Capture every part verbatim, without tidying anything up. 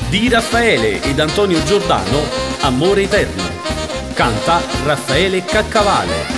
Di Raffaele ed Antonio Giordano, Amore Eterno. Canta Raffaele Caccavale.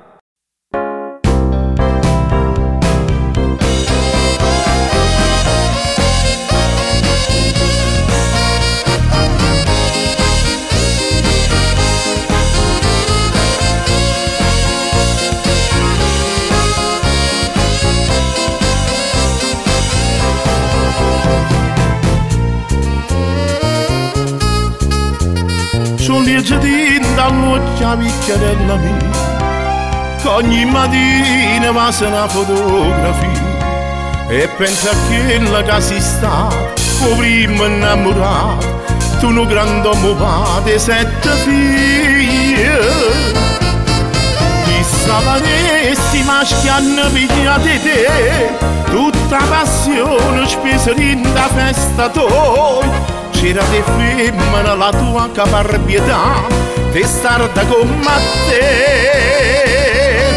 Sono lieto di dall'occhia picchiarella mia, che ogni mattina passa una fotografia e pensa a quella che si sta, o prima innamorato, tu un grande uomo padre, sette figlie. Chissà paresti maschi hanno pigliato te, tutta passione spesa in da festa tua. C'era di femmina la tua caparbietà, testarda come te.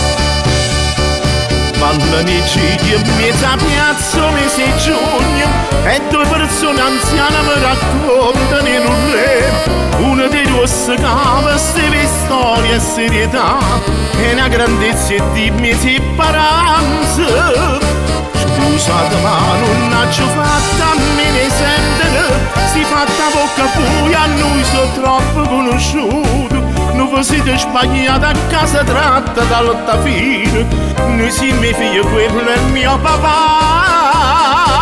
Ballanici di mezza piazza, mese giugno, e due persone anziane mi raccontano in un re. Una dei due si cava, steve storia e serietà, e una grandezza di mezza paranza. Scusate ma non ho fatta a me ne sentire, si fatta bocca buia, a noi sono troppo conosciuti. Non vi siete sbagliati a casa tratta dall'ottafino, noi siamo miei figli, quello è il mio papà.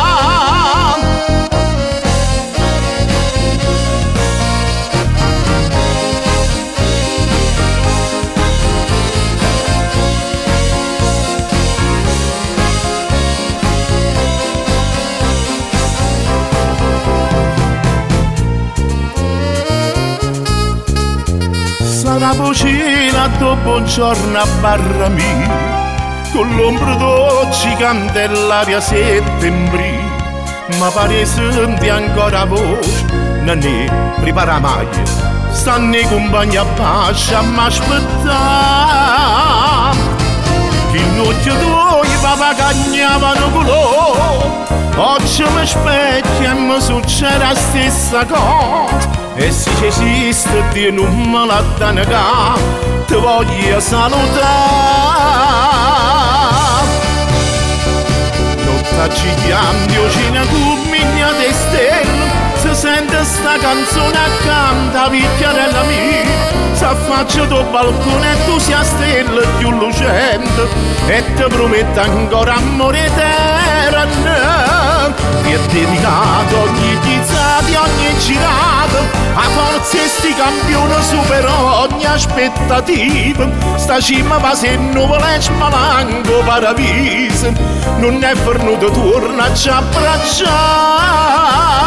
La vocina dopo un giorno a barra mia, con l'ombra d'occhi canta l'aria settembrina, ma pare senti ancora voce, nanè, prepara maglia, stanno i compagni a pace a m'aspettare. Che l'occhio tuo i papà cagnavano colore, oggi mi specchia e mi succede la stessa cosa. E se esiste Dio non me la dà negare, ti voglio salutare. Notte gigante, ocina cummigna di stelle, si sente sta canzone accanto a picchiarella mia. S'affaccia tuo balcone e tu sia stella più lucente, e ti prometto ancora amore eterno. Ti è dedicato ogni chizzata, ogni girata, a forza sti campioni supera ogni aspettativa. Sta cima va se nuvole e spalanco paradiso, non è venuto torna a ci abbracciare.